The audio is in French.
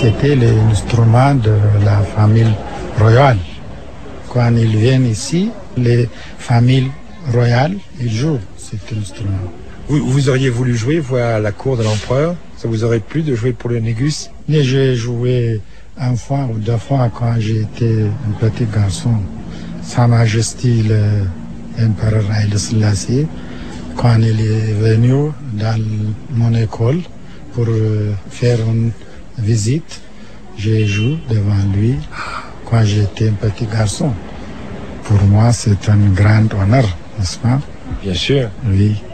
c'était l'instrument de la famille royale. Quand ils viennent ici, les familles royales, ils jouent cet instrument. Vous auriez voulu jouer, vous, à la cour de l'empereur? Ça vous aurait plu de jouer pour le Négus? Mais j'ai joué une fois ou deux fois quand j'étais un petit garçon. Sa Majesté l'Empereur Haïlé Sélassié, quand il est venu dans mon école pour faire une visite, j'ai joué devant lui quand j'étais un petit garçon. Pour moi, c'est un grand honneur, n'est-ce pas? Bien sûr. Oui.